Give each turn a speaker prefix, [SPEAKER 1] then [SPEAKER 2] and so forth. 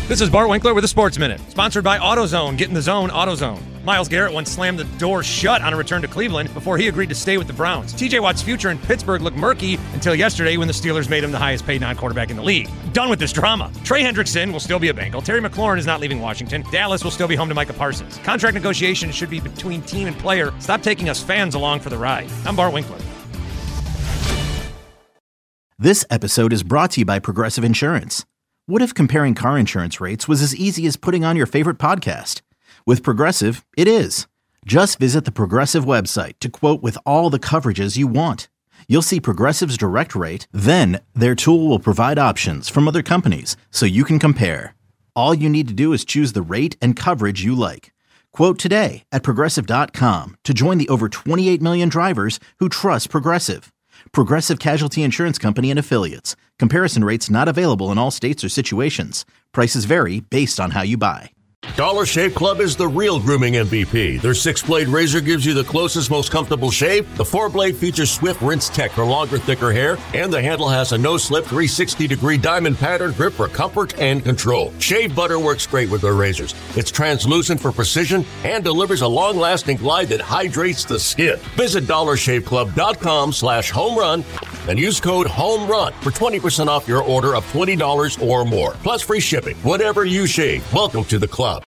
[SPEAKER 1] This is Bart Winkler with a Sports Minute, sponsored by AutoZone. Get in the zone, AutoZone. Myles Garrett once slammed the door shut on a return to Cleveland before he agreed to stay with the Browns. TJ Watt's future in Pittsburgh looked murky until yesterday when the Steelers made him the highest paid non-quarterback in the league. Done with this drama. Trey Hendrickson will still be a Bengal. Terry McLaurin is not leaving Washington. Dallas will still be home to Micah Parsons. Contract negotiations should be between team and player. Stop taking us fans along for the ride. I'm Bart Winkler.
[SPEAKER 2] This episode is brought to you by Progressive Insurance. What if comparing car insurance rates was as easy as putting on your favorite podcast? With Progressive, it is. Just visit the Progressive website to quote with all the coverages you want. You'll see Progressive's direct rate, then their tool will provide options from other companies so you can compare. All you need to do is choose the rate and coverage you like. Quote today at Progressive.com to join the over 28 million drivers who trust Progressive. Progressive Casualty Insurance Company and Affiliates. Comparison rates not available in all states or situations. Prices vary based on how you buy.
[SPEAKER 3] Dollar Shave Club is the real grooming MVP. Their 6-blade razor gives you the closest, most comfortable shave. The 4-blade features swift rinse tech for longer, thicker hair. And the handle has a no-slip 360-degree diamond pattern grip for comfort and control. Shave butter works great with their razors. It's translucent for precision and delivers a long-lasting glide that hydrates the skin. Visit DollarShaveClub.com/homerun and use code HOMERUN for 20% off your order of $20 or more. Plus free shipping. Whatever you shave, welcome to the club.